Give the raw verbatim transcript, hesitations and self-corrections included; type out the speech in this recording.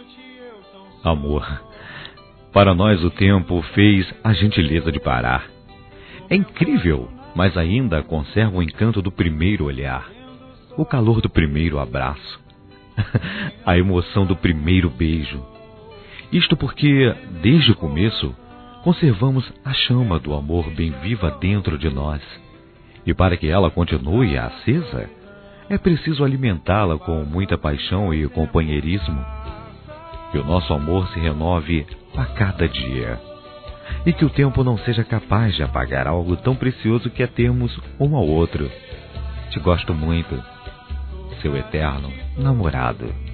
Amor, para nós o tempo fez a gentileza de parar. É incrível, mas ainda conserva o encanto do primeiro olhar, o calor do primeiro abraço, a emoção do primeiro beijo. Isto porque, desde o começo, conservamos a chama do amor bem viva dentro de nós. E para que ela continue acesa, é preciso alimentá-la com muita paixão e companheirismo. Que o nosso amor se renove a cada dia. E que o tempo não seja capaz de apagar algo tão precioso que é termos um ao outro. Te gosto muito, seu eterno namorado.